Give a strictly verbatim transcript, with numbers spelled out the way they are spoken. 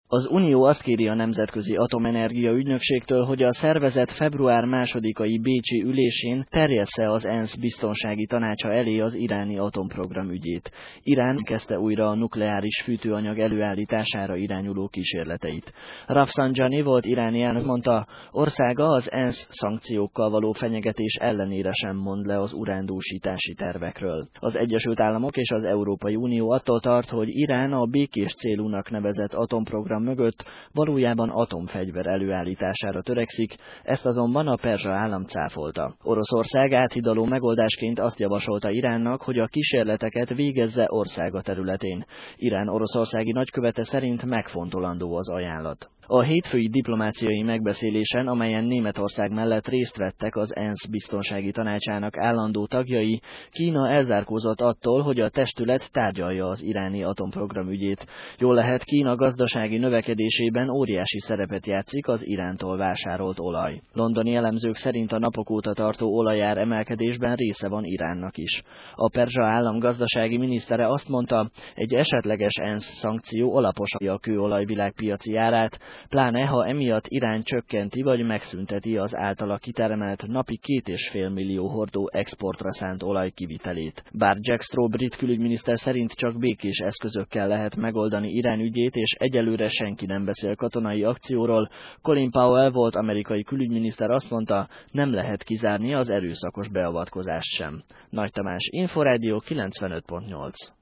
Az Unió azt kéri a Nemzetközi Atomenergia Ügynökségtől, hogy a szervezet február másodikai bécsi ülésén terjessze az ENSZ Biztonsági Tanácsa elé az iráni atomprogram ügyét. Irán kezdte újra a nukleáris fűtőanyag előállítására irányuló kísérleteit. Rafsanjani volt iráni elnök, mondta, országa az ENSZ szankciókkal való fenyegetés ellenére sem mond le az urándúsítási tervekről. Az Egyesült Államok és az Európai Unió attól tart, hogy Irán a békés célúnak nevezett atomprogram mögött valójában atomfegyver előállítására törekszik, ezt azonban a perzsa állam cáfolta. Oroszország áthidaló megoldásként azt javasolta Iránnak, hogy a kísérleteket végezze országa területén. Irán oroszországi nagykövete szerint megfontolandó az ajánlat. A hétfői diplomáciai megbeszélésen, amelyen Németország mellett részt vettek az ENSZ Biztonsági Tanácsának állandó tagjai, Kína elzárkózott attól, hogy a testület tárgyalja az iráni atomprogram ügyét. Jól lehet, Kína gazdasági növekedésében óriási szerepet játszik az Irántól vásárolt olaj. Londoni elemzők szerint a napok óta tartó olajár emelkedésben része van Iránnak is. A perzsa állam gazdasági minisztere azt mondta, egy esetleges ENSZ szankció alaposan a kőolaj világpiaci árát, pláne ha emiatt Irán csökkenti vagy megszünteti az általa kitermelt napi két és fél millió hordó exportra szánt olaj kivitelét. Bár Jack Straw brit külügyminiszter szerint csak békés eszközökkel lehet megoldani Irán ügyét, és egyelőre senki nem beszél katonai akcióról, Colin Powell volt amerikai külügyminiszter azt mondta, nem lehet kizárni az erőszakos beavatkozást sem. Nagy Tamás, Inforádió kilencvenöt pont nyolc.